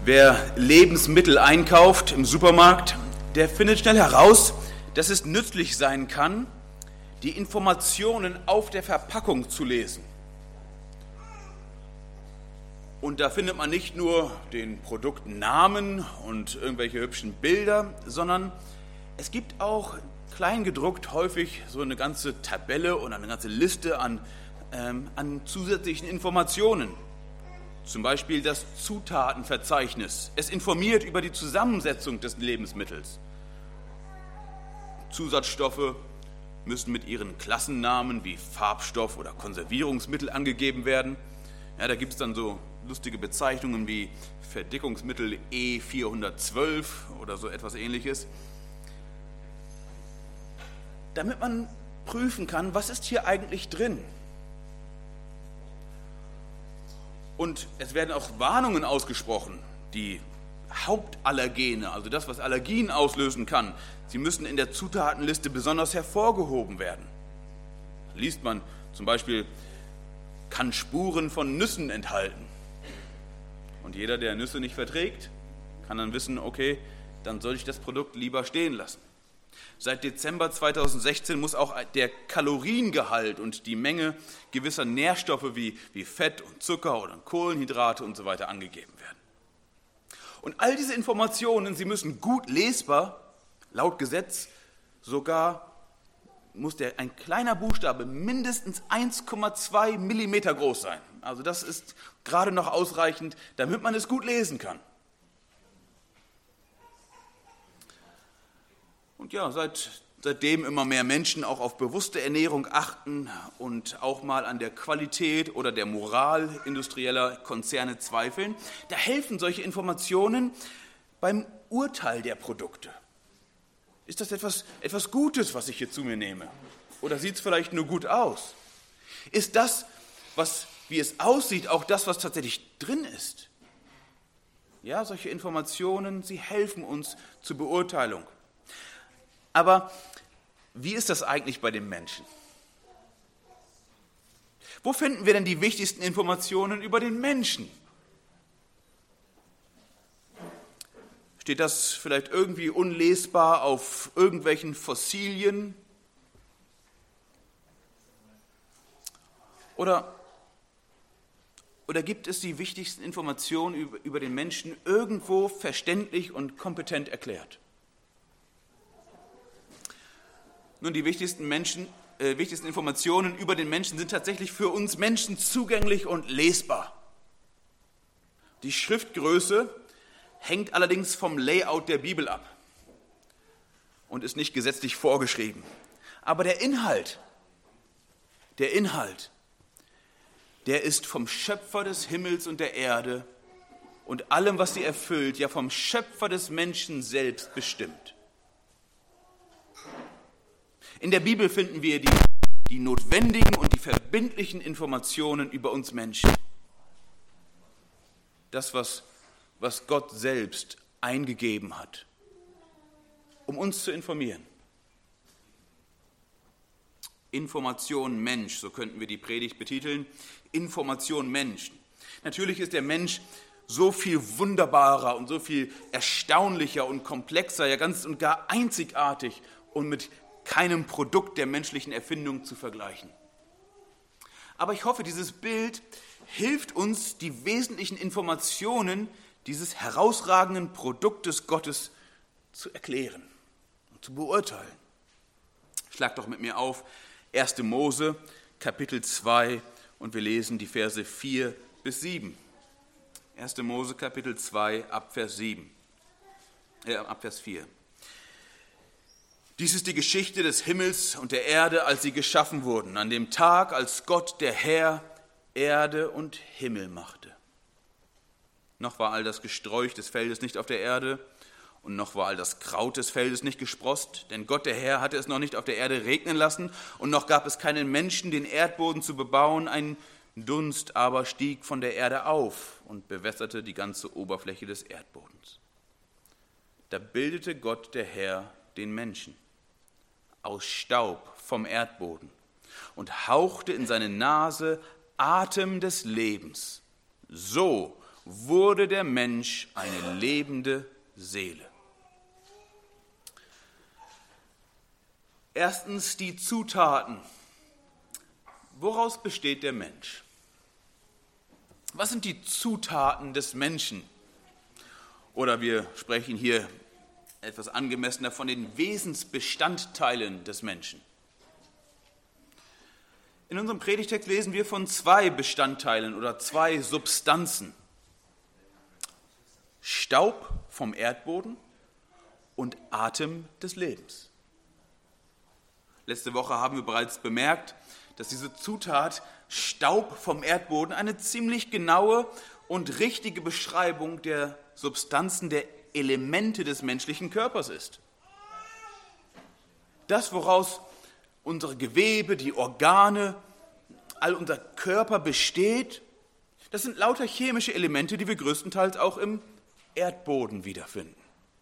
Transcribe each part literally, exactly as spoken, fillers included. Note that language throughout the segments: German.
Wer Lebensmittel einkauft im Supermarkt, der findet schnell heraus, dass es nützlich sein kann, die Informationen auf der Verpackung zu lesen. Und da findet man nicht nur den Produktnamen und irgendwelche hübschen Bilder, sondern es gibt auch kleingedruckt häufig so eine ganze Tabelle oder eine ganze Liste an, ähm, an zusätzlichen Informationen. Zum Beispiel das Zutatenverzeichnis. Es informiert über die Zusammensetzung des Lebensmittels. Zusatzstoffe müssen mit ihren Klassennamen wie Farbstoff oder Konservierungsmittel angegeben werden. Ja, da gibt es dann so lustige Bezeichnungen wie Verdickungsmittel E vierhundertzwölf oder so etwas Ähnliches. Damit man prüfen kann, was ist hier eigentlich drin. Und es werden auch Warnungen ausgesprochen, die Hauptallergene, also das, was Allergien auslösen kann, sie müssen in der Zutatenliste besonders hervorgehoben werden. Da liest man zum Beispiel, kann Spuren von Nüssen enthalten. Und jeder, der Nüsse nicht verträgt, kann dann wissen, okay, dann soll ich das Produkt lieber stehen lassen. Seit Dezember zweitausendsechzehn muss auch der Kaloriengehalt und die Menge gewisser Nährstoffe wie, wie Fett und Zucker oder Kohlenhydrate und so weiter angegeben werden. Und all diese Informationen, sie müssen gut lesbar, laut Gesetz sogar muss der, ein kleiner Buchstabe mindestens eins Komma zwei Millimeter groß sein. Also das ist gerade noch ausreichend, damit man es gut lesen kann. Und ja, seit, seitdem immer mehr Menschen auch auf bewusste Ernährung achten und auch mal an der Qualität oder der Moral industrieller Konzerne zweifeln, da helfen solche Informationen beim Urteil der Produkte. Ist das etwas, etwas Gutes, was ich hier zu mir nehme? Oder sieht es vielleicht nur gut aus? Ist das, was, wie es aussieht, auch das, was tatsächlich drin ist? Ja, solche Informationen, sie helfen uns zur Beurteilung. Aber wie ist das eigentlich bei den Menschen? Wo finden wir denn die wichtigsten Informationen über den Menschen? Steht das vielleicht irgendwie unlesbar auf irgendwelchen Fossilien? Oder, oder gibt es die wichtigsten Informationen über, über den Menschen irgendwo verständlich und kompetent erklärt? Nun, die wichtigsten, Menschen, äh, wichtigsten Informationen über den Menschen sind tatsächlich für uns Menschen zugänglich und lesbar. Die Schriftgröße hängt allerdings vom Layout der Bibel ab und ist nicht gesetzlich vorgeschrieben. Aber der Inhalt, der Inhalt, der ist vom Schöpfer des Himmels und der Erde und allem, was sie erfüllt, ja vom Schöpfer des Menschen selbst bestimmt. In der Bibel finden wir die, die notwendigen und die verbindlichen Informationen über uns Menschen. Das, was, was Gott selbst eingegeben hat, um uns zu informieren. Information Mensch, so könnten wir die Predigt betiteln. Information Mensch. Natürlich ist der Mensch so viel wunderbarer und so viel erstaunlicher und komplexer, ja ganz und gar einzigartig und mit keinem Produkt der menschlichen Erfindung zu vergleichen. Aber ich hoffe, dieses Bild hilft uns, die wesentlichen Informationen dieses herausragenden Produktes Gottes zu erklären und zu beurteilen. Schlag doch mit mir auf erste Mose, Kapitel zwei, und wir lesen die Verse vier bis sieben. erste Mose, Kapitel zwei, ab Vers sieben, äh, ab Vers vier. Dies ist die Geschichte des Himmels und der Erde, als sie geschaffen wurden, an dem Tag, als Gott, der Herr, Erde und Himmel machte. Noch war all das Gesträuch des Feldes nicht auf der Erde und noch war all das Kraut des Feldes nicht gesproßt, denn Gott, der Herr, hatte es noch nicht auf der Erde regnen lassen und noch gab es keinen Menschen, den Erdboden zu bebauen. Ein Dunst aber stieg von der Erde auf und bewässerte die ganze Oberfläche des Erdbodens. Da bildete Gott, der Herr, den Menschen aus Staub vom Erdboden und hauchte in seine Nase Atem des Lebens. So wurde der Mensch eine lebende Seele. Erstens die Zutaten. Woraus besteht der Mensch? Was sind die Zutaten des Menschen? Oder wir sprechen hier etwas angemessener von den Wesensbestandteilen des Menschen. In unserem Predigtext lesen wir von zwei Bestandteilen oder zwei Substanzen. Staub vom Erdboden und Atem des Lebens. Letzte Woche haben wir bereits bemerkt, dass diese Zutat Staub vom Erdboden eine ziemlich genaue und richtige Beschreibung der Substanzen, der Elemente des menschlichen Körpers ist. Das, woraus unsere Gewebe, die Organe, all unser Körper besteht, das sind lauter chemische Elemente, die wir größtenteils auch im Erdboden wiederfinden.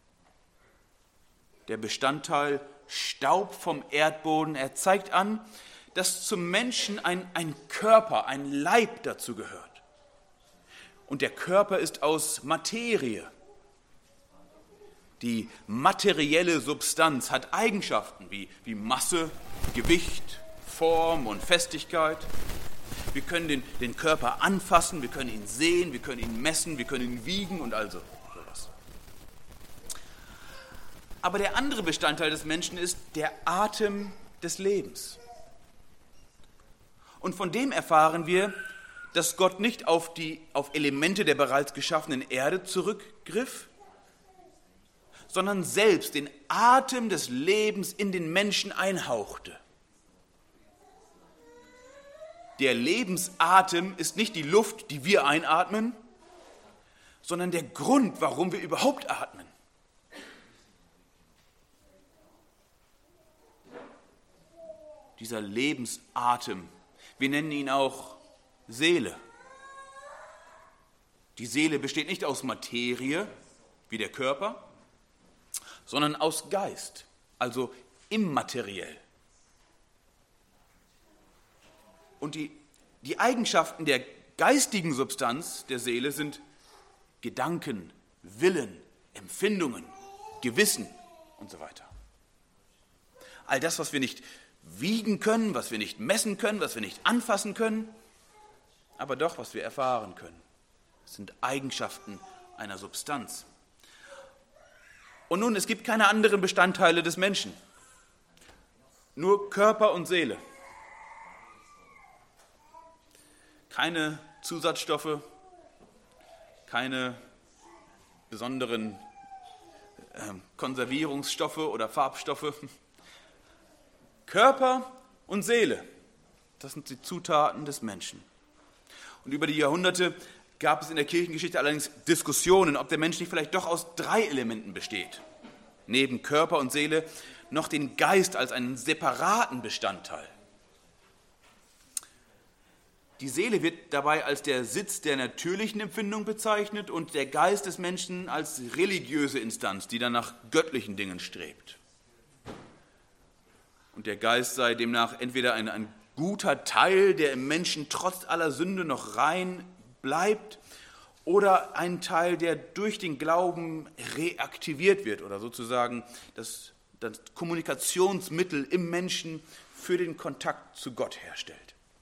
Der Bestandteil Staub vom Erdboden, er zeigt an, dass zum Menschen ein, ein Körper, ein Leib dazu gehört. Und der Körper ist aus Materie. Die materielle Substanz hat Eigenschaften wie, wie Masse, Gewicht, Form und Festigkeit. Wir können den, den Körper anfassen, wir können ihn sehen, wir können ihn messen, wir können ihn wiegen und also sowas. Aber der andere Bestandteil des Menschen ist der Atem des Lebens. Und von dem erfahren wir, dass Gott nicht auf die auf Elemente der bereits geschaffenen Erde zurückgriff, sondern selbst den Atem des Lebens in den Menschen einhauchte. Der Lebensatem ist nicht die Luft, die wir einatmen, sondern der Grund, warum wir überhaupt atmen. Dieser Lebensatem, wir nennen ihn auch Seele. Die Seele besteht nicht aus Materie, wie der Körper, sondern aus Geist, also immateriell. Und die, die Eigenschaften der geistigen Substanz der Seele sind Gedanken, Willen, Empfindungen, Gewissen und so weiter. All das, was wir nicht wiegen können, was wir nicht messen können, was wir nicht anfassen können, aber doch, was wir erfahren können. Das sind Eigenschaften einer Substanz. Und nun, es gibt keine anderen Bestandteile des Menschen, nur Körper und Seele. Keine Zusatzstoffe, keine besonderen äh, Konservierungsstoffe oder Farbstoffe. Körper und Seele, das sind die Zutaten des Menschen. Und über die Jahrhunderte gab es in der Kirchengeschichte allerdings Diskussionen, ob der Mensch nicht vielleicht doch aus drei Elementen besteht. Neben Körper und Seele noch den Geist als einen separaten Bestandteil. Die Seele wird dabei als der Sitz der natürlichen Empfindung bezeichnet und der Geist des Menschen als religiöse Instanz, die dann nach göttlichen Dingen strebt. Und der Geist sei demnach entweder ein, ein guter Teil, der im Menschen trotz aller Sünde noch rein bleibt, oder ein Teil, der durch den Glauben reaktiviert wird oder sozusagen das, das Kommunikationsmittel im Menschen für den Kontakt zu Gott herstellt.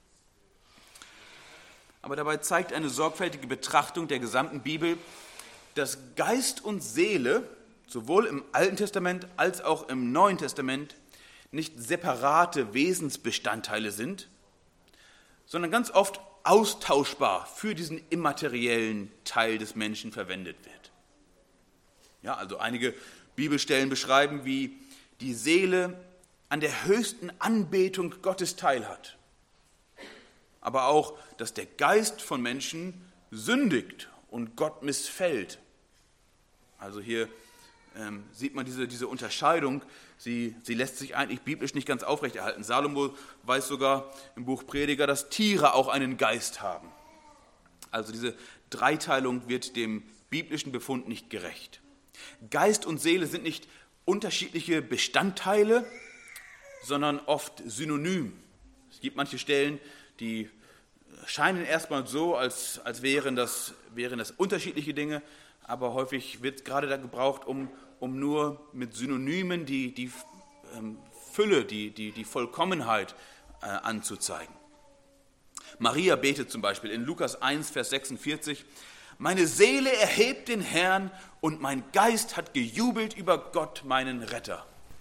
Aber dabei zeigt eine sorgfältige Betrachtung der gesamten Bibel, dass Geist und Seele sowohl im Alten Testament als auch im Neuen Testament nicht separate Wesensbestandteile sind, sondern ganz oft austauschbar für diesen immateriellen Teil des Menschen verwendet wird. Ja, also einige Bibelstellen beschreiben, wie die Seele an der höchsten Anbetung Gottes teilhat. Aber auch, dass der Geist von Menschen sündigt und Gott missfällt. Also hier ähm, sieht man diese, diese Unterscheidung, sie, sie lässt sich eigentlich biblisch nicht ganz aufrechterhalten. Salomo weiß sogar im Buch Prediger, dass Tiere auch einen Geist haben. Also diese Dreiteilung wird dem biblischen Befund nicht gerecht. Geist und Seele sind nicht unterschiedliche Bestandteile, sondern oft synonym. Es gibt manche Stellen, die scheinen erstmal so, als, als wären, das, wären das unterschiedliche Dinge, aber häufig wird gerade da gebraucht, um, um nur mit Synonymen die, die ähm, Fülle, die, die, die Vollkommenheit äh, anzuzeigen. Maria betet zum Beispiel in Lukas eins, Vers sechsundvierzig, meine Seele erhebt den Herrn und mein Geist hat gejubelt über Gott, meinen Retter.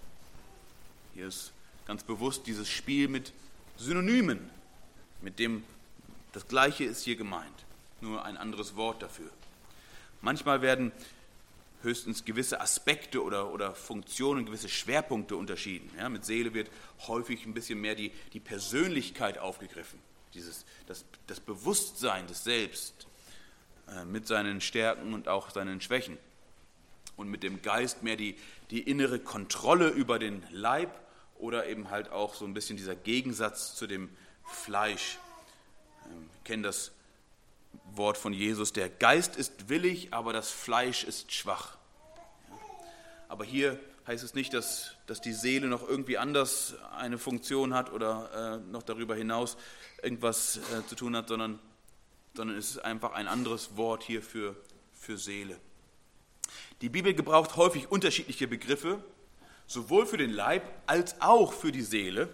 Hier ist ganz bewusst dieses Spiel mit Synonymen, mit dem das Gleiche ist hier gemeint, nur ein anderes Wort dafür. Manchmal werden höchstens gewisse Aspekte oder, oder Funktionen, gewisse Schwerpunkte unterschieden. Ja, mit Seele wird häufig ein bisschen mehr die, die Persönlichkeit aufgegriffen, dieses, das, das Bewusstsein des Selbst äh, mit seinen Stärken und auch seinen Schwächen. Und mit dem Geist mehr die, die innere Kontrolle über den Leib oder eben halt auch so ein bisschen dieser Gegensatz zu dem Fleisch. Wir kennen das Wort von Jesus, der Geist ist willig, aber das Fleisch ist schwach. Aber hier heißt es nicht, dass, dass die Seele noch irgendwie anders eine Funktion hat oder äh, noch darüber hinaus irgendwas äh, zu tun hat, sondern, sondern es ist einfach ein anderes Wort hier für, für Seele. Die Bibel gebraucht häufig unterschiedliche Begriffe, sowohl für den Leib als auch für die Seele,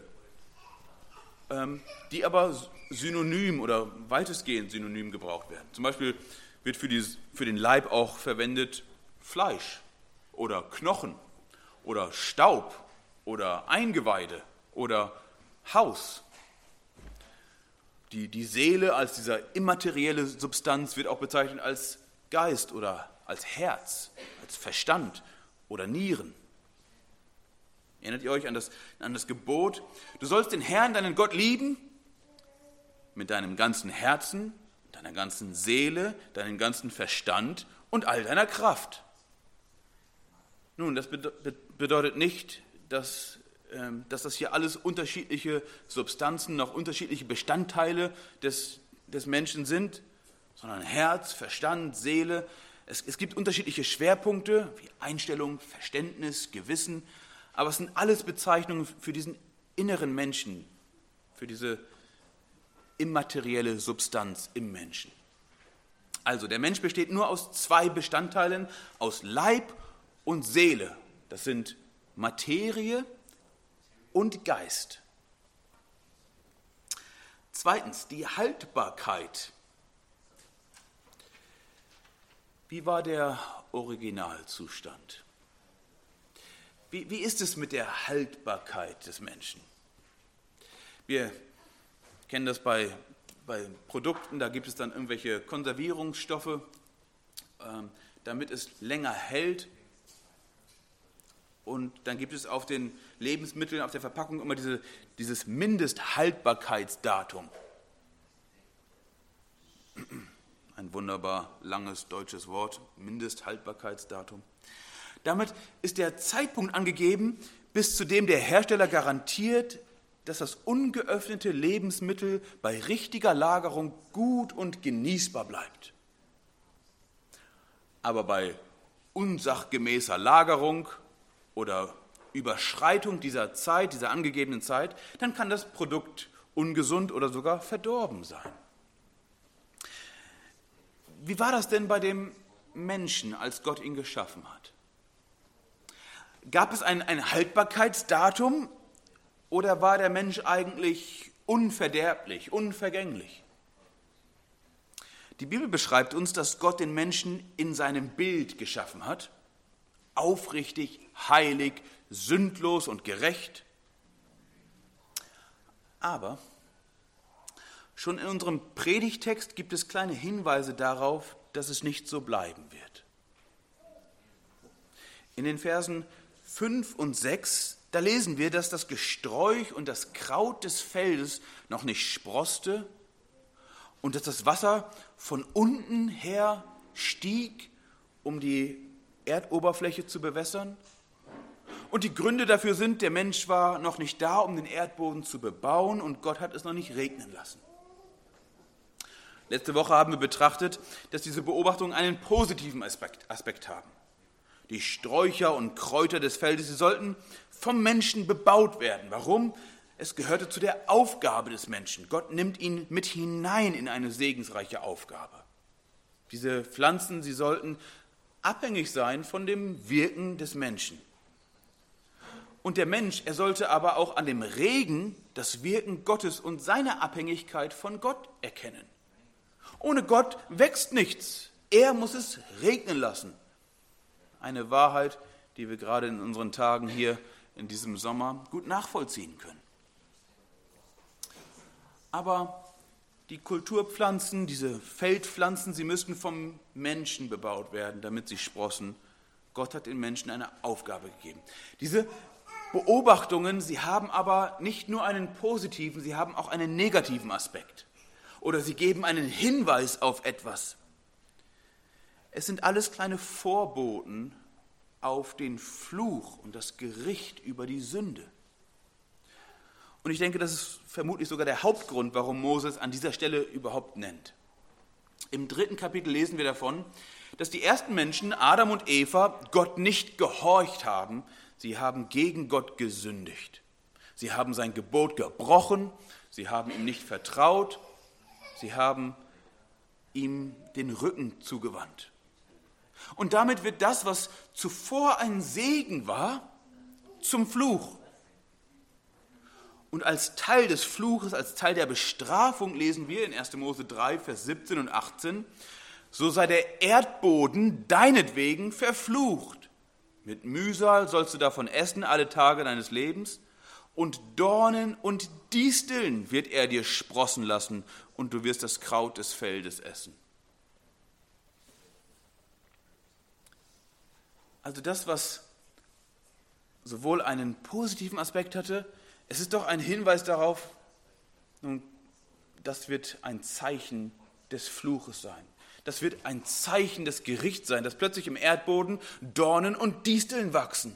ähm, die aber synonym oder weitestgehend synonym gebraucht werden. Zum Beispiel wird für, die, für den Leib auch verwendet Fleisch oder Knochen oder Staub oder Eingeweide oder Haus. Die, die Seele als dieser immaterielle Substanz wird auch bezeichnet als Geist oder als Herz, als Verstand oder Nieren. Erinnert ihr euch an das, an das Gebot? Du sollst den Herrn, deinen Gott, lieben mit deinem ganzen Herzen, deiner ganzen Seele, deinem ganzen Verstand und all deiner Kraft. Nun, das bedeutet nicht, dass, ähm, dass das hier alles unterschiedliche Substanzen, noch unterschiedliche Bestandteile des, des Menschen sind, sondern Herz, Verstand, Seele. Es, es gibt unterschiedliche Schwerpunkte wie Einstellung, Verständnis, Gewissen, aber es sind alles Bezeichnungen für diesen inneren Menschen, für diese immaterielle Substanz im Menschen. Also der Mensch besteht nur aus zwei Bestandteilen, aus Leib und Seele. Das sind Materie und Geist. Zweitens, die Haltbarkeit. Wie war der Originalzustand? Wie, wie ist es mit der Haltbarkeit des Menschen? Wir kennen das bei, bei Produkten, da gibt es dann irgendwelche Konservierungsstoffe, ähm, damit es länger hält. Und dann gibt es auf den Lebensmitteln, auf der Verpackung immer diese, dieses Mindesthaltbarkeitsdatum. Ein wunderbar langes deutsches Wort, Mindesthaltbarkeitsdatum. Damit ist der Zeitpunkt angegeben, bis zu dem der Hersteller garantiert, dass das ungeöffnete Lebensmittel bei richtiger Lagerung gut und genießbar bleibt. Aber bei unsachgemäßer Lagerung oder Überschreitung dieser Zeit, dieser angegebenen Zeit, dann kann das Produkt ungesund oder sogar verdorben sein. Wie war das denn bei dem Menschen, als Gott ihn geschaffen hat? Gab es ein, ein Haltbarkeitsdatum oder war der Mensch eigentlich unverderblich, unvergänglich? Die Bibel beschreibt uns, dass Gott den Menschen in seinem Bild geschaffen hat, aufrichtig, heilig, sündlos und gerecht. Aber schon in unserem Predigtext gibt es kleine Hinweise darauf, dass es nicht so bleiben wird. In den Versen fünf und sechs, da lesen wir, dass das Gesträuch und das Kraut des Feldes noch nicht sproßte und dass das Wasser von unten her stieg, um die Erdoberfläche zu bewässern. Und die Gründe dafür sind, der Mensch war noch nicht da, um den Erdboden zu bebauen und Gott hat es noch nicht regnen lassen. Letzte Woche haben wir betrachtet, dass diese Beobachtungen einen positiven Aspekt, Aspekt haben. Die Sträucher und Kräuter des Feldes, sie sollten vom Menschen bebaut werden. Warum? Es gehörte zu der Aufgabe des Menschen. Gott nimmt ihn mit hinein in eine segensreiche Aufgabe. Diese Pflanzen, sie sollten abhängig sein von dem Wirken des Menschen. Und der Mensch, er sollte aber auch an dem Regen das Wirken Gottes und seine Abhängigkeit von Gott erkennen. Ohne Gott wächst nichts. Er muss es regnen lassen. Eine Wahrheit, die wir gerade in unseren Tagen hier in diesem Sommer gut nachvollziehen können. Aber die Kulturpflanzen, diese Feldpflanzen, sie müssten vom Menschen bebaut werden, damit sie sprossen. Gott hat den Menschen eine Aufgabe gegeben. Diese Beobachtungen, sie haben aber nicht nur einen positiven, sie haben auch einen negativen Aspekt. Oder sie geben einen Hinweis auf etwas. Es sind alles kleine Vorboten auf den Fluch und das Gericht über die Sünde. Und ich denke, das ist vermutlich sogar der Hauptgrund, warum Moses an dieser Stelle überhaupt nennt. Im dritten Kapitel lesen wir davon, dass die ersten Menschen, Adam und Eva, Gott nicht gehorcht haben. Sie haben gegen Gott gesündigt. Sie haben sein Gebot gebrochen. Sie haben ihm nicht vertraut. Sie haben ihm den Rücken zugewandt. Und damit wird das, was zuvor ein Segen war, zum Fluch. Und als Teil des Fluches, als Teil der Bestrafung lesen wir in erster Mose drei, Vers siebzehn und achtzehn, so sei der Erdboden deinetwegen verflucht. Mit Mühsal sollst du davon essen alle Tage deines Lebens, und Dornen und Disteln wird er dir sprossen lassen, und du wirst das Kraut des Feldes essen. Also das, was sowohl einen positiven Aspekt hatte, es ist doch ein Hinweis darauf, nun, das wird ein Zeichen des Fluches sein. Das wird ein Zeichen des Gerichts sein, dass plötzlich im Erdboden Dornen und Disteln wachsen.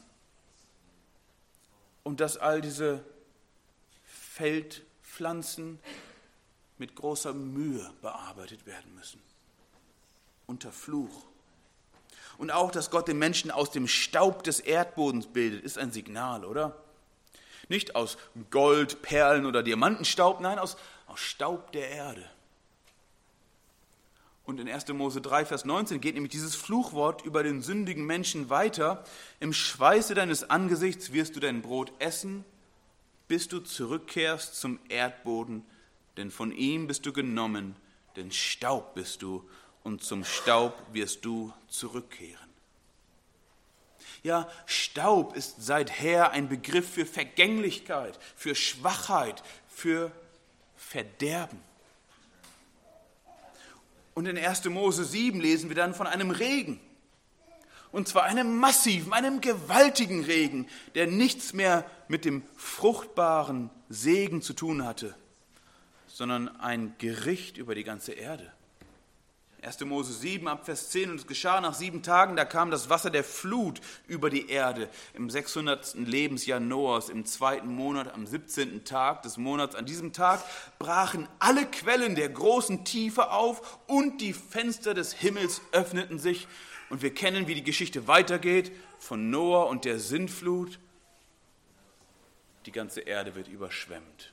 Und dass all diese Feldpflanzen mit großer Mühe bearbeitet werden müssen. Unter Fluch. Und auch, dass Gott den Menschen aus dem Staub des Erdbodens bildet, ist ein Signal, oder? Nicht aus Gold, Perlen oder Diamantenstaub, nein, aus, aus Staub der Erde. Und in erster Mose drei, Vers neunzehn geht nämlich dieses Fluchwort über den sündigen Menschen weiter. Im Schweiße deines Angesichts wirst du dein Brot essen, bis du zurückkehrst zum Erdboden, denn von ihm bist du genommen, denn Staub bist du, und zum Staub wirst du zurückkehren. Ja, Staub ist seither ein Begriff für Vergänglichkeit, für Schwachheit, für Verderben. Und in erster Mose sieben lesen wir dann von einem Regen. Und zwar einem massiven, einem gewaltigen Regen, der nichts mehr mit dem fruchtbaren Segen zu tun hatte, sondern ein Gericht über die ganze Erde. erster Mose sieben, ab Vers zehn, und es geschah nach sieben Tagen, da kam das Wasser der Flut über die Erde, im sechshundertsten Lebensjahr Noahs, im zweiten Monat, am siebzehnten Tag des Monats. An diesem Tag brachen alle Quellen der großen Tiefe auf und die Fenster des Himmels öffneten sich. Und wir kennen, wie die Geschichte weitergeht, von Noah und der Sintflut. Die ganze Erde wird überschwemmt.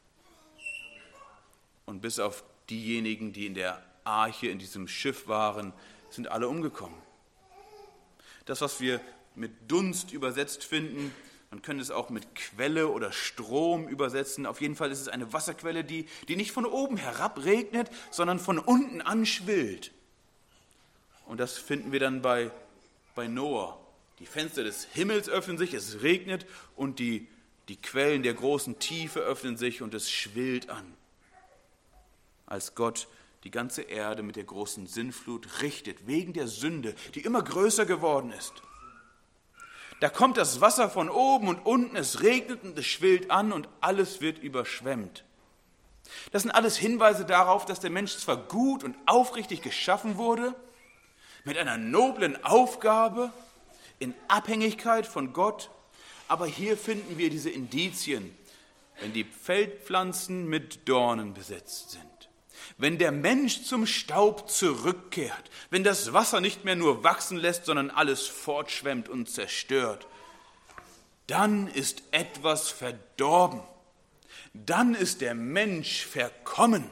Und bis auf diejenigen, die in der Arche, in diesem Schiff waren, sind alle umgekommen. Das, was wir mit Dunst übersetzt finden, man könnte es auch mit Quelle oder Strom übersetzen. Auf jeden Fall ist es eine Wasserquelle, die, die nicht von oben herab regnet, sondern von unten anschwillt. Und das finden wir dann bei, bei Noah. Die Fenster des Himmels öffnen sich, es regnet und die, die Quellen der großen Tiefe öffnen sich und es schwillt an. Als Gott die ganze Erde mit der großen Sintflut richtet, wegen der Sünde, die immer größer geworden ist. Da kommt das Wasser von oben und unten, es regnet und es schwillt an und alles wird überschwemmt. Das sind alles Hinweise darauf, dass der Mensch zwar gut und aufrichtig geschaffen wurde, mit einer noblen Aufgabe, in Abhängigkeit von Gott, aber hier finden wir diese Indizien, wenn die Feldpflanzen mit Dornen besetzt sind. Wenn der Mensch zum Staub zurückkehrt, wenn das Wasser nicht mehr nur wachsen lässt, sondern alles fortschwemmt und zerstört, dann ist etwas verdorben. dann ist der Mensch verkommen.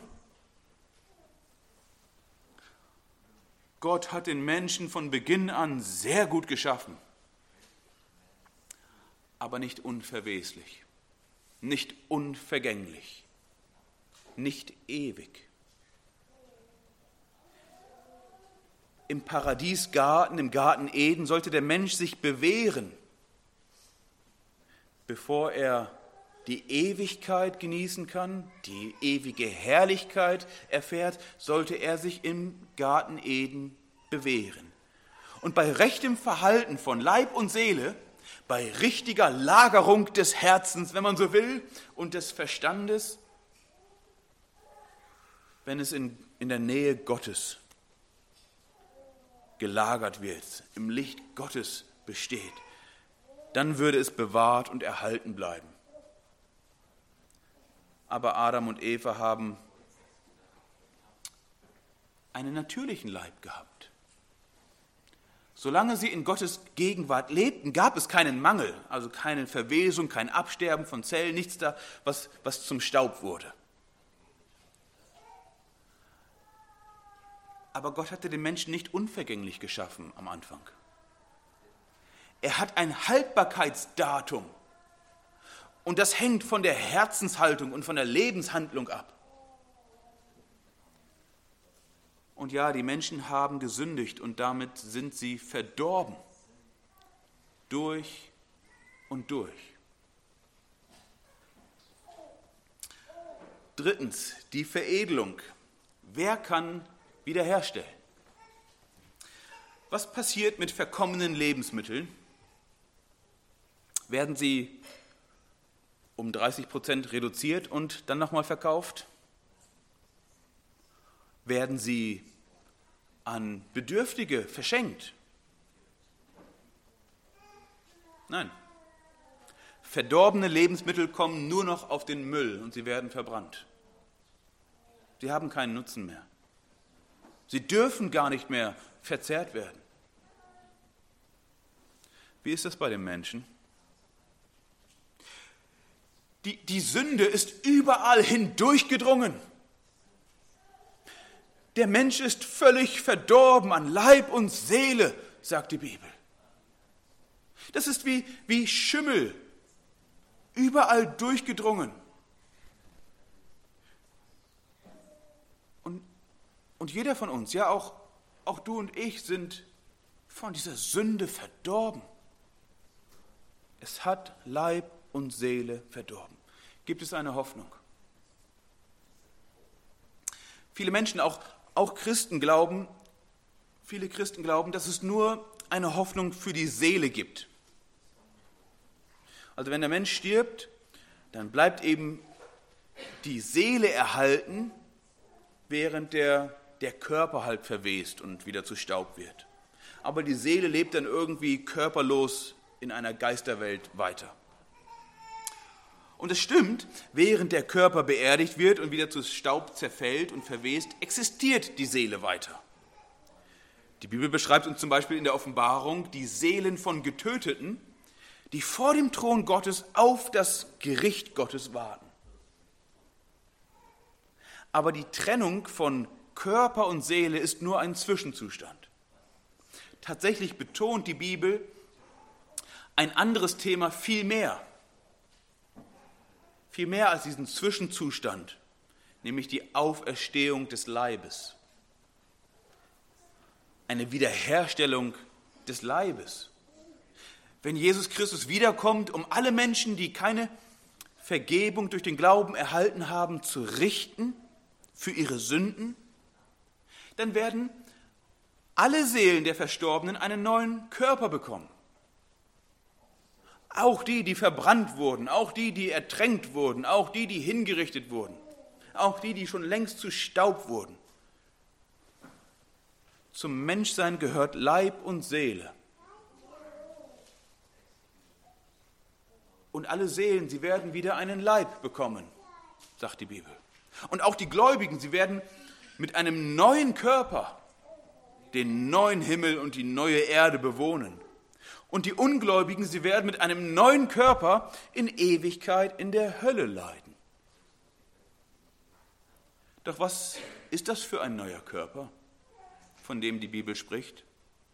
Gott hat den Menschen von Beginn an sehr gut geschaffen, aber nicht unverweslich, nicht unvergänglich, nicht ewig. Im Paradiesgarten, im Garten Eden, sollte der Mensch sich bewähren, bevor er die Ewigkeit genießen kann, die ewige Herrlichkeit erfährt, sollte er sich im Garten Eden bewähren. Und bei rechtem Verhalten von Leib und Seele, bei richtiger Lagerung des Herzens, wenn man so will, und des Verstandes, wenn es in, in der Nähe Gottes gelagert wird, im Licht Gottes besteht, dann würde es bewahrt und erhalten bleiben. Aber Adam und Eva haben einen natürlichen Leib gehabt. Solange sie in Gottes Gegenwart lebten, gab es keinen Mangel, also keine Verwesung, kein Absterben von Zellen, nichts da, was, was zum Staub wurde. Aber Gott hatte den Menschen nicht unvergänglich geschaffen am Anfang. Er hat ein Haltbarkeitsdatum. Und das hängt von der Herzenshaltung und von der Lebenshandlung ab. Und ja, die Menschen haben gesündigt und damit sind sie verdorben. Durch und durch. Drittens, die Veredelung. Wer kann wiederherstellen? Was passiert mit verkommenen Lebensmitteln? Werden sie um dreißig Prozent reduziert und dann nochmal verkauft? Werden sie an Bedürftige verschenkt? Nein. Verdorbene Lebensmittel kommen nur noch auf den Müll und sie werden verbrannt. Sie haben keinen Nutzen mehr. Sie dürfen gar nicht mehr verzehrt werden. Wie ist das bei den Menschen? Die, die Sünde ist überall hindurchgedrungen. Der Mensch ist völlig verdorben an Leib und Seele, sagt die Bibel. Das ist wie, wie Schimmel, überall durchgedrungen. Und, und jeder von uns, ja auch, auch du und ich, sind von dieser Sünde verdorben. Es hat Leib und Seele verdorben. Gibt es eine Hoffnung? Viele Menschen, auch, auch Christen glauben, viele Christen glauben, dass es nur eine Hoffnung für die Seele gibt. Also wenn der Mensch stirbt, dann bleibt eben die Seele erhalten, während der, der Körper halt verwest und wieder zu Staub wird. Aber die Seele lebt dann irgendwie körperlos in einer Geisterwelt weiter. Und es stimmt, während der Körper beerdigt wird und wieder zu Staub zerfällt und verwest, existiert die Seele weiter. Die Bibel beschreibt uns zum Beispiel in der Offenbarung die Seelen von Getöteten, die vor dem Thron Gottes auf das Gericht Gottes warten. Aber die Trennung von Körper und Seele ist nur ein Zwischenzustand. Tatsächlich betont die Bibel ein anderes Thema viel mehr. Viel mehr als diesen Zwischenzustand, nämlich die Auferstehung des Leibes. Eine Wiederherstellung des Leibes. Wenn Jesus Christus wiederkommt, um alle Menschen, die keine Vergebung durch den Glauben erhalten haben, zu richten für ihre Sünden, dann werden alle Seelen der Verstorbenen einen neuen Körper bekommen. Auch die, die verbrannt wurden, auch die, die ertränkt wurden, auch die, die hingerichtet wurden, auch die, die schon längst zu Staub wurden. Zum Menschsein gehört Leib und Seele. Und alle Seelen, sie werden wieder einen Leib bekommen, sagt die Bibel. Und auch die Gläubigen, sie werden mit einem neuen Körper den neuen Himmel und die neue Erde bewohnen. Und die Ungläubigen, sie werden mit einem neuen Körper in Ewigkeit in der Hölle leiden. Doch was ist das für ein neuer Körper, von dem die Bibel spricht?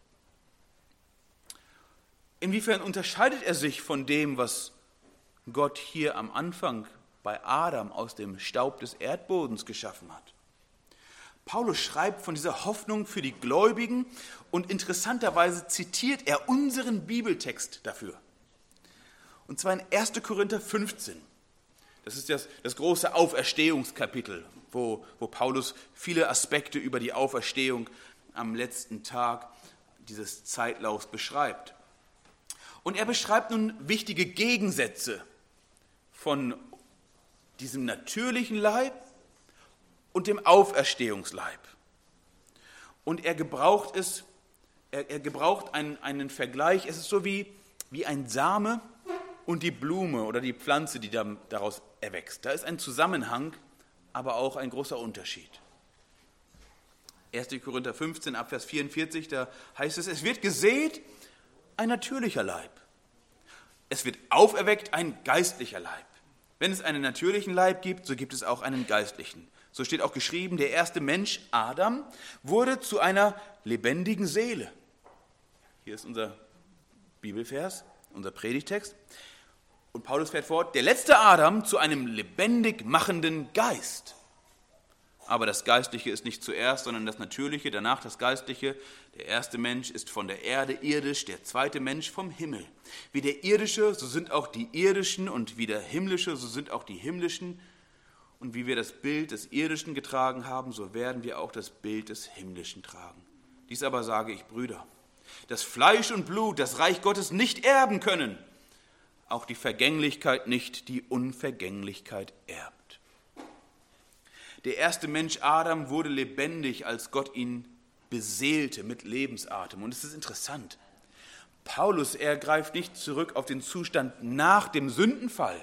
Inwiefern unterscheidet er sich von dem, was Gott hier am Anfang bei Adam aus dem Staub des Erdbodens geschaffen hat? Paulus schreibt von dieser Hoffnung für die Gläubigen und interessanterweise zitiert er unseren Bibeltext dafür. Und zwar in erster Korinther fünfzehn. Das ist das, das große Auferstehungskapitel, wo, wo Paulus viele Aspekte über die Auferstehung am letzten Tag dieses Zeitlaufs beschreibt. Und er beschreibt nun wichtige Gegensätze von diesem natürlichen Leib und dem Auferstehungsleib. Und er gebraucht es, er, er gebraucht einen, einen Vergleich. Es ist so wie, wie ein Same und die Blume oder die Pflanze, die da, daraus erwächst. Da ist ein Zusammenhang, aber auch ein großer Unterschied. erster Korinther fünfzehn, Abvers vierundvierzig, da heißt es, es wird gesät ein natürlicher Leib. Es wird auferweckt ein geistlicher Leib. Wenn es einen natürlichen Leib gibt, so gibt es auch einen geistlichen. So steht auch geschrieben, der erste Mensch, Adam, wurde zu einer lebendigen Seele. Hier ist unser Bibelvers, unser Predigtext. Und Paulus fährt fort, der letzte Adam zu einem lebendig machenden Geist. Aber das Geistliche ist nicht zuerst, sondern das Natürliche, danach das Geistliche. Der erste Mensch ist von der Erde irdisch, der zweite Mensch vom Himmel. Wie der irdische, so sind auch die irdischen, und wie der himmlische, so sind auch die himmlischen. Und wie wir das Bild des Irdischen getragen haben, so werden wir auch das Bild des Himmlischen tragen. Dies aber sage ich, Brüder, dass Fleisch und Blut das Reich Gottes nicht erben können, auch die Vergänglichkeit nicht die Unvergänglichkeit erbt. Der erste Mensch Adam wurde lebendig, als Gott ihn beseelte mit Lebensatem. Und es ist interessant, Paulus, er greift nicht zurück auf den Zustand nach dem Sündenfall,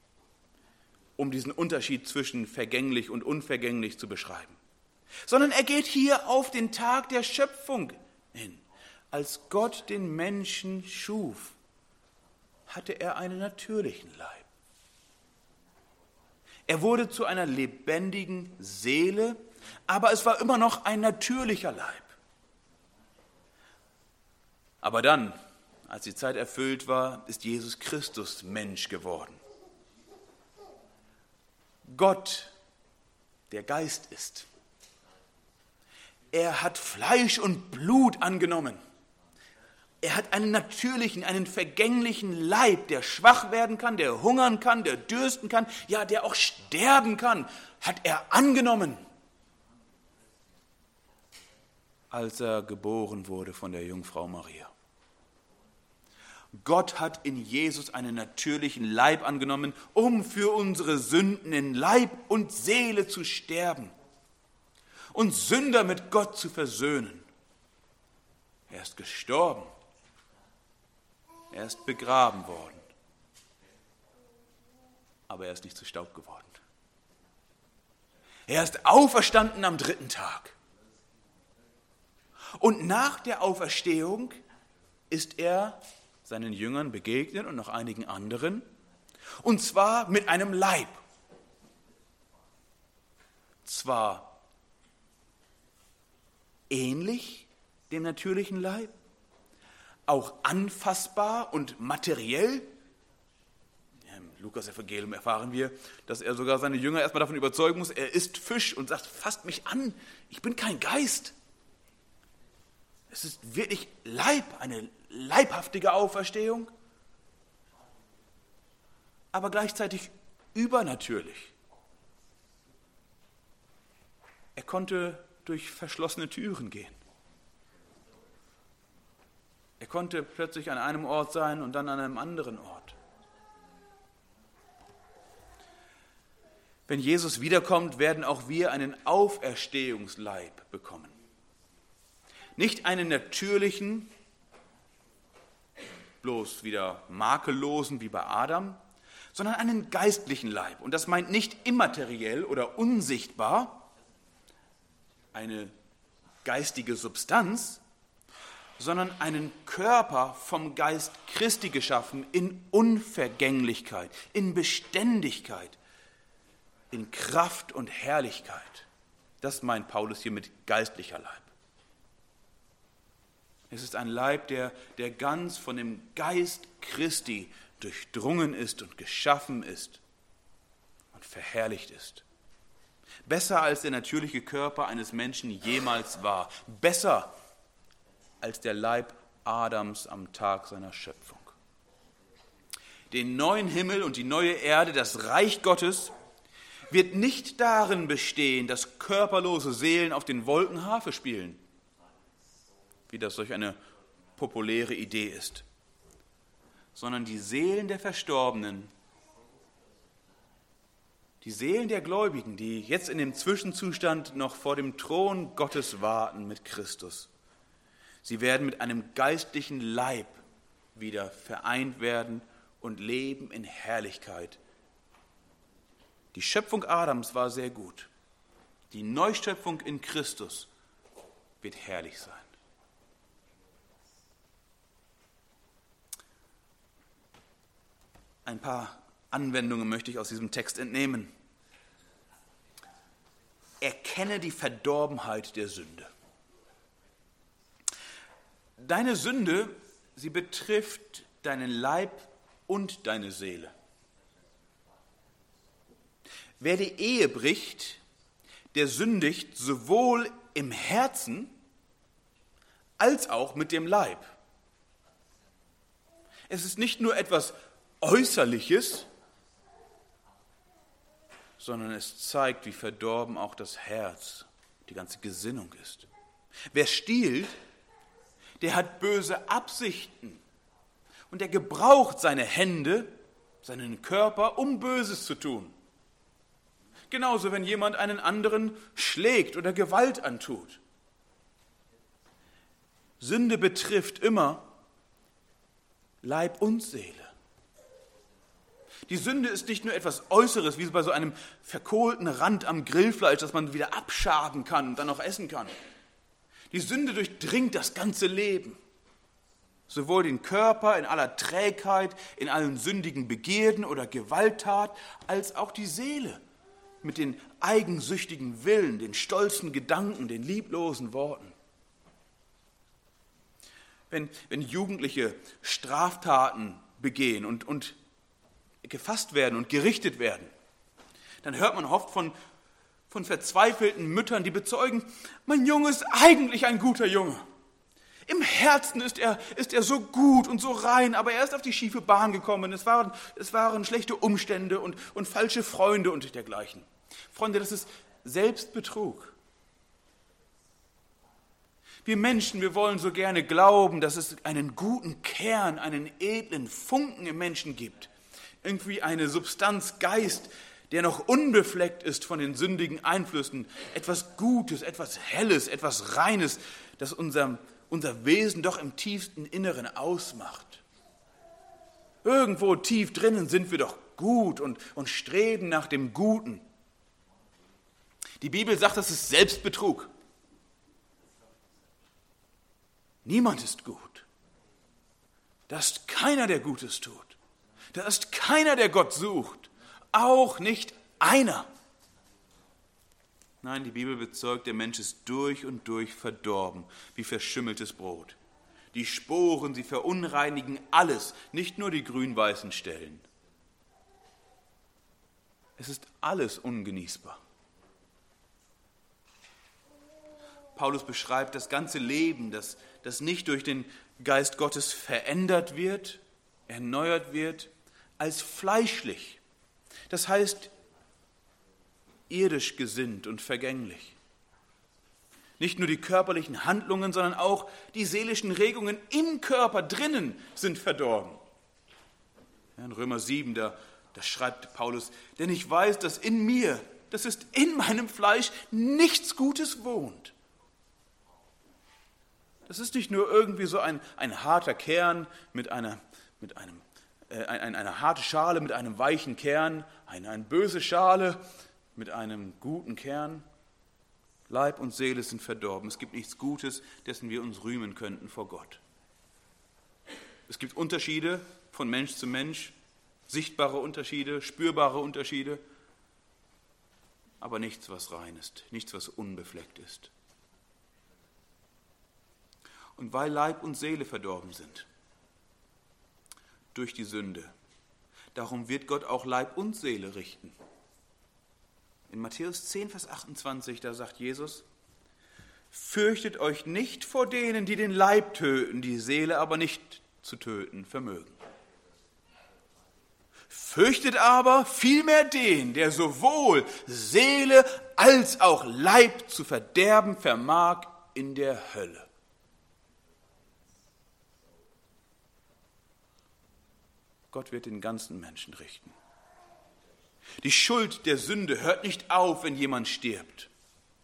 um diesen Unterschied zwischen vergänglich und unvergänglich zu beschreiben, sondern er geht hier auf den Tag der Schöpfung hin. Als Gott den Menschen schuf, hatte er einen natürlichen Leib. Er wurde zu einer lebendigen Seele, aber es war immer noch ein natürlicher Leib. Aber dann, als die Zeit erfüllt war, ist Jesus Christus Mensch geworden. Gott, der Geist ist. Er hat Fleisch und Blut angenommen. Er hat einen natürlichen, einen vergänglichen Leib, der schwach werden kann, der hungern kann, der dürsten kann, ja, der auch sterben kann, hat er angenommen, als er geboren wurde von der Jungfrau Maria. Gott hat in Jesus einen natürlichen Leib angenommen, um für unsere Sünden in Leib und Seele zu sterben und Sünder mit Gott zu versöhnen. Er ist gestorben. Er ist begraben worden, aber er ist nicht zu Staub geworden. Er ist auferstanden am dritten Tag. Und nach der Auferstehung ist er seinen Jüngern begegnet und noch einigen anderen, und zwar mit einem Leib. Zwar ähnlich dem natürlichen Leib, auch anfassbar und materiell. Im Lukas-Evangelium erfahren wir, dass er sogar seine Jünger erstmal davon überzeugen muss, er isst Fisch und sagt, fasst mich an, ich bin kein Geist. Es ist wirklich Leib, eine leibhaftige Auferstehung, aber gleichzeitig übernatürlich. Er konnte durch verschlossene Türen gehen. Er konnte plötzlich an einem Ort sein und dann an einem anderen Ort. Wenn Jesus wiederkommt, werden auch wir einen Auferstehungsleib bekommen. Nicht einen natürlichen, bloß wieder makellosen wie bei Adam, sondern einen geistlichen Leib. Und das meint nicht immateriell oder unsichtbar, eine geistige Substanz, sondern einen Körper vom Geist Christi geschaffen in Unvergänglichkeit, in Beständigkeit, in Kraft und Herrlichkeit. Das meint Paulus hier mit geistlicher Leib. Es ist ein Leib, der, der ganz von dem Geist Christi durchdrungen ist und geschaffen ist und verherrlicht ist. Besser als der natürliche Körper eines Menschen jemals war. Besser als der Leib Adams am Tag seiner Schöpfung. Den neuen Himmel und die neue Erde, das Reich Gottes, wird nicht darin bestehen, dass körperlose Seelen auf den Wolken Harfe spielen, wie das solch eine populäre Idee ist, sondern die Seelen der Verstorbenen, die Seelen der Gläubigen, die jetzt in dem Zwischenzustand noch vor dem Thron Gottes warten mit Christus, sie werden mit einem geistlichen Leib wieder vereint werden und leben in Herrlichkeit. Die Schöpfung Adams war sehr gut. Die Neuschöpfung in Christus wird herrlich sein. Ein paar Anwendungen möchte ich aus diesem Text entnehmen. Erkenne die Verdorbenheit der Sünde. Deine Sünde, sie betrifft deinen Leib und deine Seele. Wer die Ehe bricht, der sündigt sowohl im Herzen als auch mit dem Leib. Es ist nicht nur etwas Äußerliches, sondern es zeigt, wie verdorben auch das Herz, die ganze Gesinnung ist. Wer stiehlt, der hat böse Absichten und er gebraucht seine Hände, seinen Körper, um Böses zu tun. Genauso, wenn jemand einen anderen schlägt oder Gewalt antut. Sünde betrifft immer Leib und Seele. Die Sünde ist nicht nur etwas Äußeres, wie bei so einem verkohlten Rand am Grillfleisch, das man wieder abschaben kann und dann noch essen kann. Die Sünde durchdringt das ganze Leben. Sowohl den Körper in aller Trägheit, in allen sündigen Begierden oder Gewalttat, als auch die Seele mit den eigensüchtigen Willen, den stolzen Gedanken, den lieblosen Worten. Wenn, wenn Jugendliche Straftaten begehen und, und gefasst werden und gerichtet werden, dann hört man oft von, von verzweifelten Müttern, die bezeugen, mein Junge ist eigentlich ein guter Junge. Im Herzen ist er, ist er so gut und so rein, aber er ist auf die schiefe Bahn gekommen. Es waren, es waren schlechte Umstände und, und falsche Freunde und dergleichen. Freunde, das ist Selbstbetrug. Wir Menschen, wir wollen so gerne glauben, dass es einen guten Kern, einen edlen Funken im Menschen gibt. Irgendwie eine Substanz, Geist, der noch unbefleckt ist von den sündigen Einflüssen. Etwas Gutes, etwas Helles, etwas Reines, das unser, unser Wesen doch im tiefsten Inneren ausmacht. Irgendwo tief drinnen sind wir doch gut und, und streben nach dem Guten. Die Bibel sagt, das ist Selbstbetrug. Niemand ist gut. Da ist keiner, der Gutes tut. Da ist keiner, der Gott sucht. Auch nicht einer. Nein, die Bibel bezeugt, der Mensch ist durch und durch verdorben, wie verschimmeltes Brot. Die Sporen, sie verunreinigen alles, nicht nur die grün-weißen Stellen. Es ist alles ungenießbar. Paulus beschreibt das ganze Leben, das, das nicht durch den Geist Gottes verändert wird, erneuert wird, als fleischlich. Das heißt, irdisch gesinnt und vergänglich. Nicht nur die körperlichen Handlungen, sondern auch die seelischen Regungen im Körper drinnen sind verdorben. In Römer sieben, da, da schreibt Paulus, denn ich weiß, dass in mir, das ist in meinem Fleisch, nichts Gutes wohnt. Das ist nicht nur irgendwie so ein, ein harter Kern mit einer, mit einem, äh, ein, eine harte Schale mit einem weichen Kern, eine, eine böse Schale mit einem guten Kern. Leib und Seele sind verdorben. Es gibt nichts Gutes, dessen wir uns rühmen könnten vor Gott. Es gibt Unterschiede von Mensch zu Mensch, sichtbare Unterschiede, spürbare Unterschiede. aber nichts, was rein ist, nichts, was unbefleckt ist. Und weil Leib und Seele verdorben sind durch die Sünde, darum wird Gott auch Leib und Seele richten. In Matthäus zehn, Vers achtundzwanzig, da sagt Jesus: Fürchtet euch nicht vor denen, die den Leib töten, die Seele aber nicht zu töten vermögen. Fürchtet aber vielmehr den, der sowohl Seele als auch Leib zu verderben vermag in der Hölle. Gott wird den ganzen Menschen richten. Die Schuld der Sünde hört nicht auf, wenn jemand stirbt.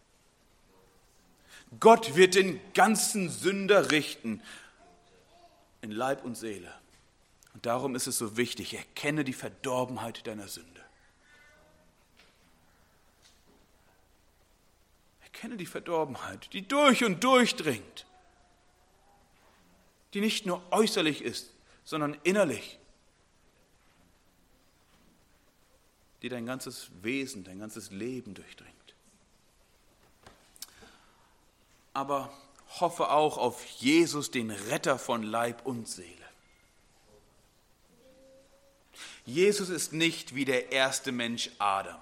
Gott wird den ganzen Sünder richten in Leib und Seele. Und darum ist es so wichtig, erkenne die Verdorbenheit deiner Sünde. Erkenne die Verdorbenheit, die durch und durch dringt, die nicht nur äußerlich ist, sondern innerlich, die dein ganzes Wesen, dein ganzes Leben durchdringt. Aber hoffe auch auf Jesus, den Retter von Leib und Seele. Jesus ist nicht wie der erste Mensch Adam.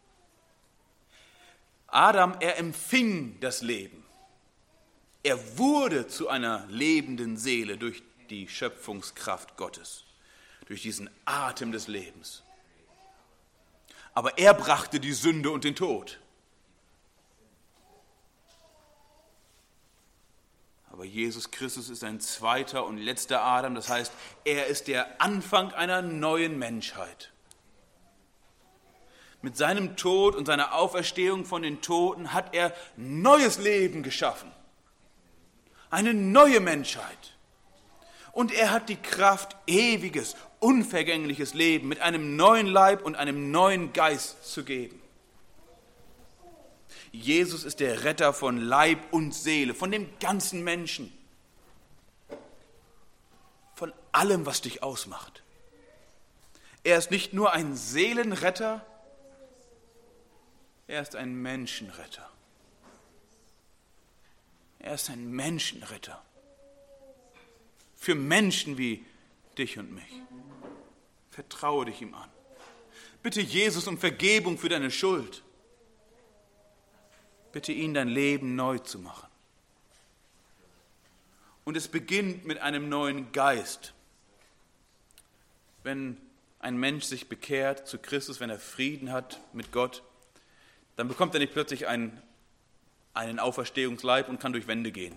Adam, er empfing das Leben. Er wurde zu einer lebenden Seele durch die Schöpfungskraft Gottes, durch diesen Atem des Lebens. Aber er brachte die Sünde und den Tod. Aber Jesus Christus ist ein zweiter und letzter Adam, das heißt, er ist der Anfang einer neuen Menschheit. Mit seinem Tod und seiner Auferstehung von den Toten hat er neues Leben geschaffen. Eine neue Menschheit. Und er hat die Kraft, ewiges, unvergängliches Leben mit einem neuen Leib und einem neuen Geist zu geben. Jesus ist der Retter von Leib und Seele, von dem ganzen Menschen, von allem, was dich ausmacht. Er ist nicht nur ein Seelenretter, er ist ein Menschenretter. Er ist ein Menschenretter für Menschen wie dich und mich. Vertraue dich ihm an. Bitte Jesus um Vergebung für deine Schuld. Bitte ihn, dein Leben neu zu machen. Und es beginnt mit einem neuen Geist. Wenn ein Mensch sich bekehrt zu Christus, wenn er Frieden hat mit Gott, dann bekommt er nicht plötzlich einen, einen Auferstehungsleib und kann durch Wände gehen.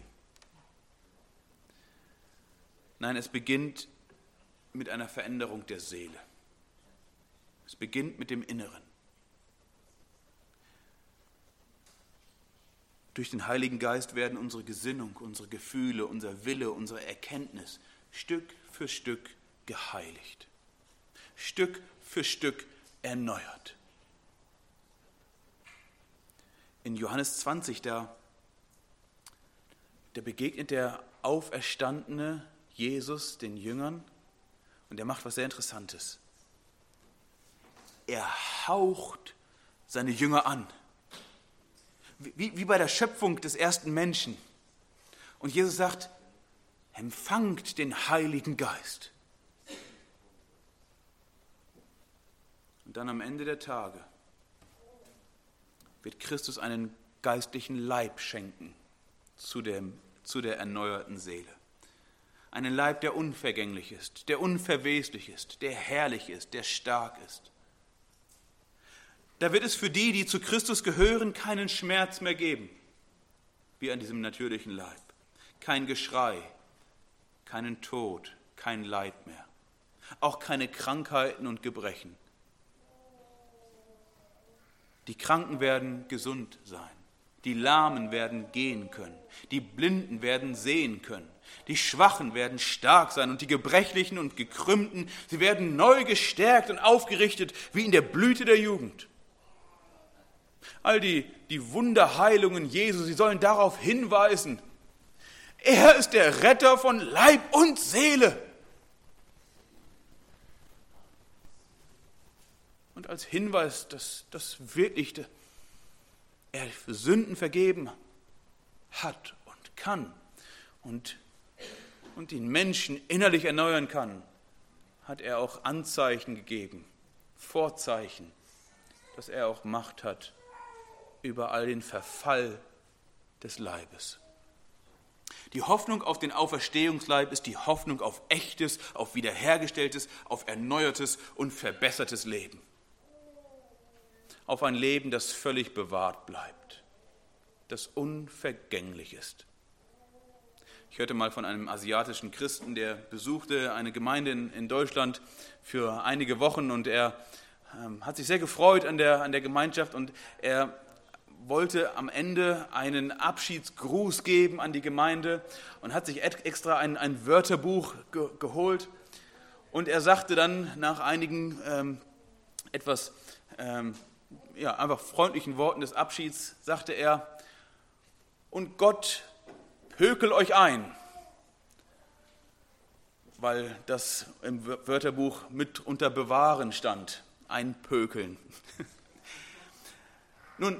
Nein, es beginnt mit einer Veränderung der Seele. Es beginnt mit dem Inneren. Durch den Heiligen Geist werden unsere Gesinnung, unsere Gefühle, unser Wille, unsere Erkenntnis Stück für Stück geheiligt. Stück für Stück erneuert. In Johannes zwanzig, da, da begegnet der auferstandene Jesus den Jüngern und er macht was sehr Interessantes. Er haucht seine Jünger an. Wie, wie bei der Schöpfung des ersten Menschen. Und Jesus sagt, empfangt den Heiligen Geist. Und dann am Ende der Tage wird Christus einen geistlichen Leib schenken zu, dem, zu der erneuerten Seele. Einen Leib, der unvergänglich ist, der unverweslich ist, der herrlich ist, der stark ist. Da wird es für die, die zu Christus gehören, keinen Schmerz mehr geben, wie an diesem natürlichen Leib. Kein Geschrei, keinen Tod, kein Leid mehr. Auch keine Krankheiten und Gebrechen. Die Kranken werden gesund sein. Die Lahmen werden gehen können. Die Blinden werden sehen können. Die Schwachen werden stark sein und die Gebrechlichen und Gekrümmten, sie werden neu gestärkt und aufgerichtet wie in der Blüte der Jugend. All die, die Wunderheilungen Jesu, sie sollen darauf hinweisen, er ist der Retter von Leib und Seele. Und als Hinweis, dass das wirklich er Sünden vergeben hat und kann und, und den Menschen innerlich erneuern kann, hat er auch Anzeichen gegeben, Vorzeichen, dass er auch Macht hat über all den Verfall des Leibes. Die Hoffnung auf den Auferstehungsleib ist die Hoffnung auf echtes, auf wiederhergestelltes, auf erneuertes und verbessertes Leben. Auf ein Leben, das völlig bewahrt bleibt, das unvergänglich ist. Ich hörte mal von einem asiatischen Christen, der besuchte eine Gemeinde in, in Deutschland für einige Wochen und er ähm, hat sich sehr gefreut an der, an der Gemeinschaft und er wollte am Ende einen Abschiedsgruß geben an die Gemeinde und hat sich extra ein, ein Wörterbuch ge, geholt. Und er sagte dann nach einigen ähm, etwas ähm, ja, einfach freundlichen Worten des Abschieds, sagte er, und Gott pökel euch ein, weil das im Wörterbuch mit unter Bewahren stand, einpökeln. Nun,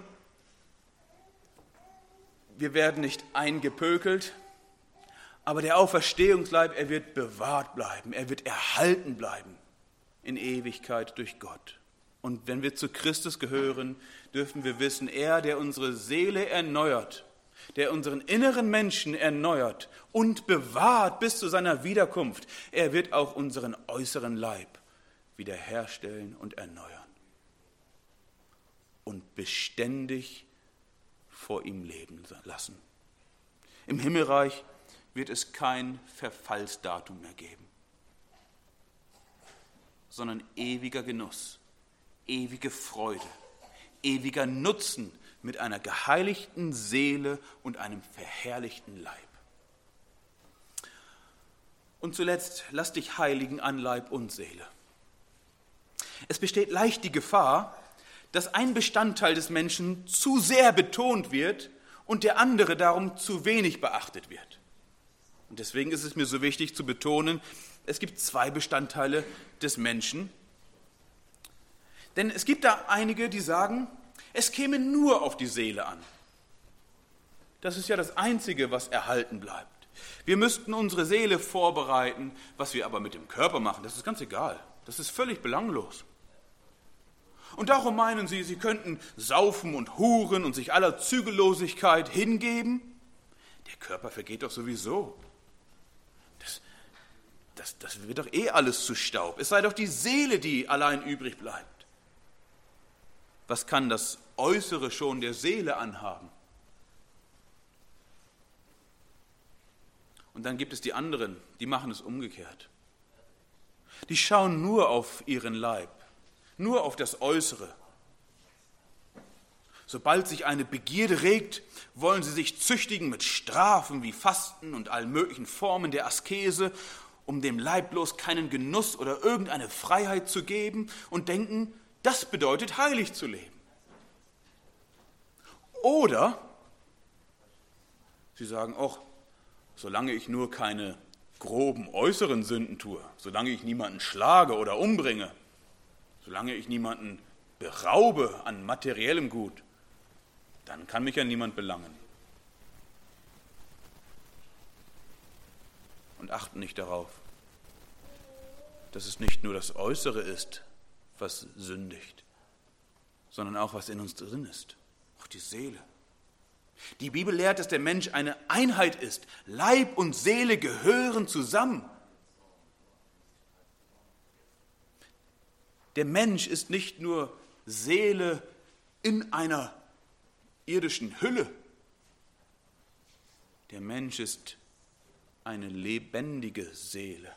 wir werden nicht eingepökelt, aber der Auferstehungsleib, er wird bewahrt bleiben, er wird erhalten bleiben in Ewigkeit durch Gott. Und wenn wir zu Christus gehören, dürfen wir wissen, er, der unsere Seele erneuert, der unseren inneren Menschen erneuert und bewahrt bis zu seiner Wiederkunft, er wird auch unseren äußeren Leib wiederherstellen und erneuern und beständig vor ihm leben lassen. Im Himmelreich wird es kein Verfallsdatum mehr geben, sondern ewiger Genuss, ewige Freude, ewiger Nutzen mit einer geheiligten Seele und einem verherrlichten Leib. Und zuletzt, lass dich heiligen an Leib und Seele. Es besteht leicht die Gefahr, dass ein Bestandteil des Menschen zu sehr betont wird und der andere darum zu wenig beachtet wird. Und deswegen ist es mir so wichtig zu betonen, es gibt zwei Bestandteile des Menschen. Denn es gibt da einige, die sagen, es käme nur auf die Seele an. Das ist ja das Einzige, was erhalten bleibt. Wir müssten unsere Seele vorbereiten, was wir aber mit dem Körper machen, das ist ganz egal. Das ist völlig belanglos. Und darum meinen sie, sie könnten saufen und huren und sich aller Zügellosigkeit hingeben? Der Körper vergeht doch sowieso. Das, das, das wird doch eh alles zu Staub. Es sei doch die Seele, die allein übrig bleibt. Was kann das Äußere schon der Seele anhaben? Und dann gibt es die anderen, die machen es umgekehrt. Die schauen nur auf ihren Leib. Nur auf das Äußere. Sobald sich eine Begierde regt, wollen sie sich züchtigen mit Strafen wie Fasten und allen möglichen Formen der Askese, um dem Leib bloß keinen Genuss oder irgendeine Freiheit zu geben und denken, das bedeutet heilig zu leben. Oder sie sagen auch, solange ich nur keine groben äußeren Sünden tue, solange ich niemanden schlage oder umbringe, solange ich niemanden beraube an materiellem Gut, dann kann mich ja niemand belangen. Und achten nicht darauf, dass es nicht nur das Äußere ist, was sündigt, sondern auch, was in uns drin ist, auch die Seele. Die Bibel lehrt, dass der Mensch eine Einheit ist. Leib und Seele gehören zusammen. Der Mensch ist nicht nur Seele in einer irdischen Hülle. Der Mensch ist eine lebendige Seele.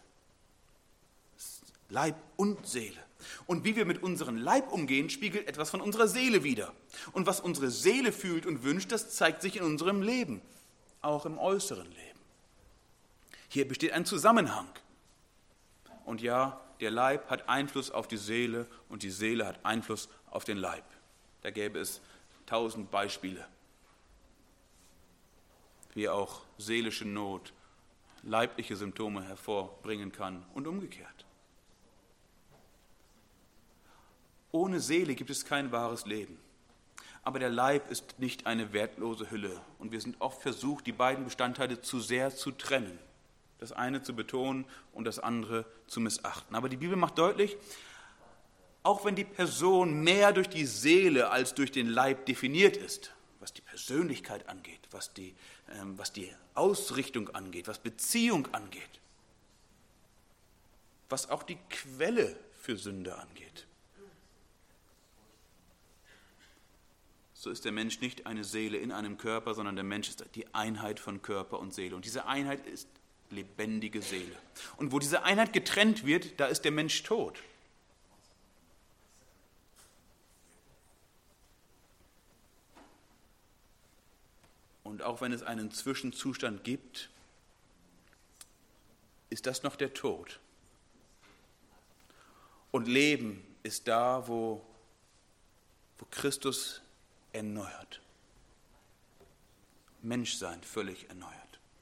Leib und Seele. Und wie wir mit unserem Leib umgehen, spiegelt etwas von unserer Seele wider. Und was unsere Seele fühlt und wünscht, das zeigt sich in unserem Leben, auch im äußeren Leben. Hier besteht ein Zusammenhang. Und ja, der Leib hat Einfluss auf die Seele und die Seele hat Einfluss auf den Leib. Da gäbe es tausend Beispiele, wie auch seelische Not leibliche Symptome hervorbringen kann und umgekehrt. Ohne Seele gibt es kein wahres Leben. Aber der Leib ist nicht eine wertlose Hülle. Und wir sind oft versucht, die beiden Bestandteile zu sehr zu trennen. Das eine zu betonen und das andere zu missachten. Aber die Bibel macht deutlich, auch wenn die Person mehr durch die Seele als durch den Leib definiert ist, was die Persönlichkeit angeht, was die, ähm, was die Ausrichtung angeht, was Beziehung angeht, was auch die Quelle für Sünde angeht, so ist der Mensch nicht eine Seele in einem Körper, sondern der Mensch ist die Einheit von Körper und Seele. Und diese Einheit ist lebendige Seele. Und wo diese Einheit getrennt wird, da ist der Mensch tot. Und auch wenn es einen Zwischenzustand gibt, ist das noch der Tod. Und Leben ist da, wo, wo Christus erneuert. Menschsein völlig erneuert.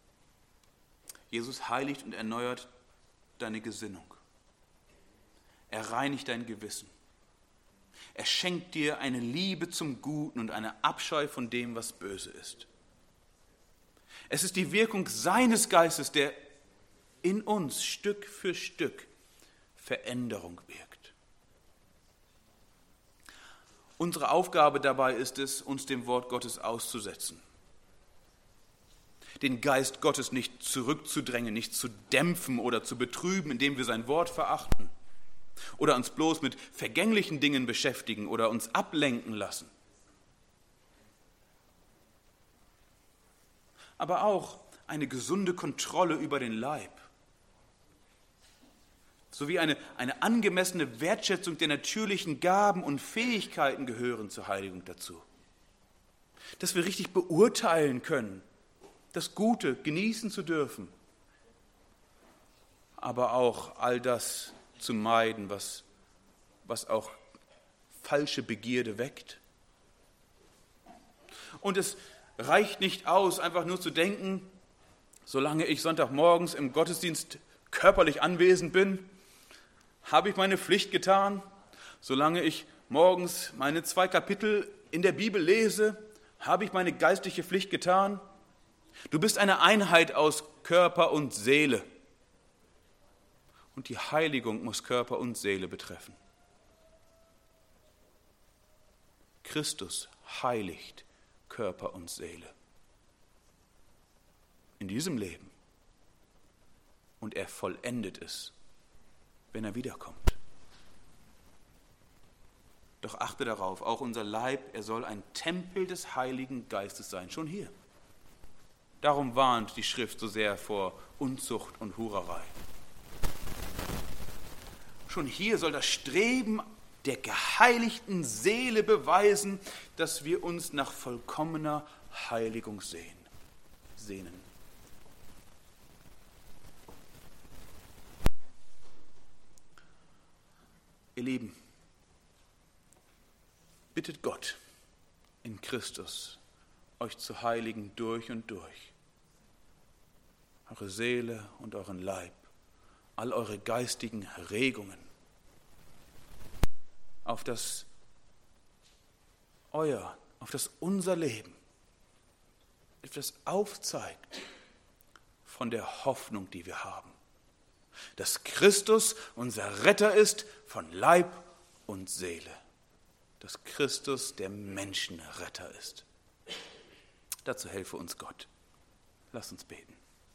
Jesus heiligt und erneuert deine Gesinnung. Er reinigt dein Gewissen. Er schenkt dir eine Liebe zum Guten und eine Abscheu von dem, was böse ist. Es ist die Wirkung seines Geistes, der in uns Stück für Stück Veränderung wirkt. Unsere Aufgabe dabei ist es, uns dem Wort Gottes auszusetzen. Den Geist Gottes nicht zurückzudrängen, nicht zu dämpfen oder zu betrüben, indem wir sein Wort verachten oder uns bloß mit vergänglichen Dingen beschäftigen oder uns ablenken lassen. Aber auch eine gesunde Kontrolle über den Leib, sowie eine, eine angemessene Wertschätzung der natürlichen Gaben und Fähigkeiten gehören zur Heiligung dazu. Dass wir richtig beurteilen können, das Gute genießen zu dürfen, aber auch all das zu meiden, was, was auch falsche Begierde weckt. Und es reicht nicht aus, einfach nur zu denken, solange ich Sonntagmorgens im Gottesdienst körperlich anwesend bin, habe ich meine Pflicht getan. Solange ich morgens meine zwei Kapitel in der Bibel lese, habe ich meine geistliche Pflicht getan. Du bist eine Einheit aus Körper und Seele. Und die Heiligung muss Körper und Seele betreffen. Christus heiligt Körper und Seele. In diesem Leben. Und er vollendet es, wenn er wiederkommt. Doch achte darauf, auch unser Leib, er soll ein Tempel des Heiligen Geistes sein, schon hier. Darum warnt die Schrift so sehr vor Unzucht und Hurerei. Schon hier soll das Streben der geheiligten Seele beweisen, dass wir uns nach vollkommener Heiligung sehen, sehnen. Ihr Lieben, bittet Gott in Christus, euch zu heiligen durch und durch. Eure Seele und euren Leib, all eure geistigen Regungen, auf das euer, auf das unser Leben etwas aufzeigt von der Hoffnung, die wir haben. Dass Christus unser Retter ist von Leib und Seele. Dass Christus der Menschenretter ist. Dazu helfe uns Gott. Lass uns beten.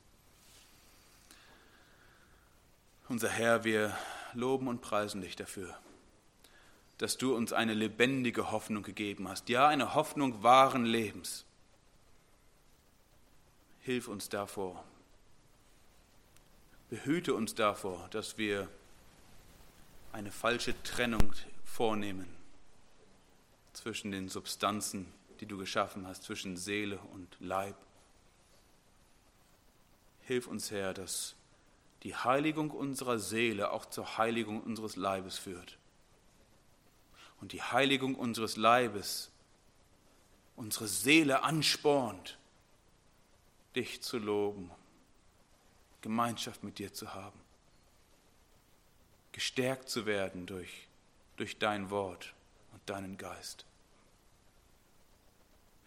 Unser Herr, wir loben und preisen dich dafür, dass du uns eine lebendige Hoffnung gegeben hast. Ja, eine Hoffnung wahren Lebens. Hilf uns davor. Behüte uns davor, dass wir eine falsche Trennung vornehmen zwischen den Substanzen, die du geschaffen hast, zwischen Seele und Leib. Hilf uns, Herr, dass die Heiligung unserer Seele auch zur Heiligung unseres Leibes führt. Und die Heiligung unseres Leibes unsere Seele anspornt, dich zu loben, Gemeinschaft mit dir zu haben, gestärkt zu werden durch, durch dein Wort und deinen Geist.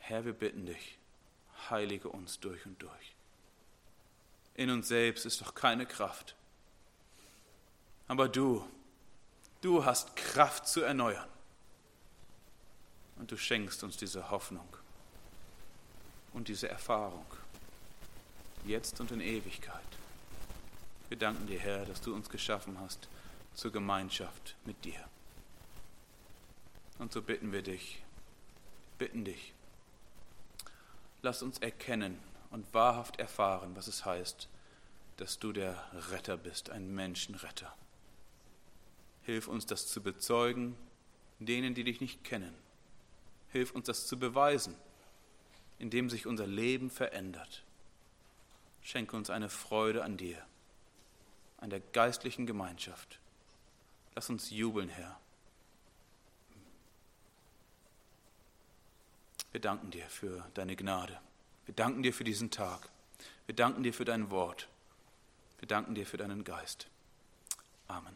Herr, wir bitten dich, heilige uns durch und durch. In uns selbst ist doch keine Kraft. Aber du, du hast Kraft zu erneuern. Und du schenkst uns diese Hoffnung und diese Erfahrung, jetzt und in Ewigkeit. Wir danken dir, Herr, dass du uns geschaffen hast zur Gemeinschaft mit dir. Und so bitten wir dich, bitten dich, lass uns erkennen und wahrhaft erfahren, was es heißt, dass du der Retter bist, ein Menschenretter. Hilf uns, das zu bezeugen, denen, die dich nicht kennen. Hilf uns, das zu beweisen, indem sich unser Leben verändert. Schenke uns eine Freude an dir, an der geistlichen Gemeinschaft. Lass uns jubeln, Herr. Wir danken dir für deine Gnade. Wir danken dir für diesen Tag. Wir danken dir für dein Wort. Wir danken dir für deinen Geist. Amen.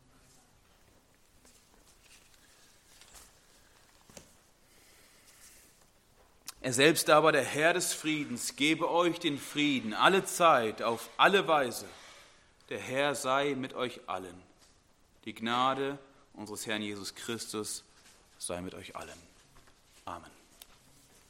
Er selbst aber, der Herr des Friedens, gebe euch den Frieden alle Zeit, auf alle Weise. Der Herr sei mit euch allen. Die Gnade unseres Herrn Jesus Christus sei mit euch allen. Amen.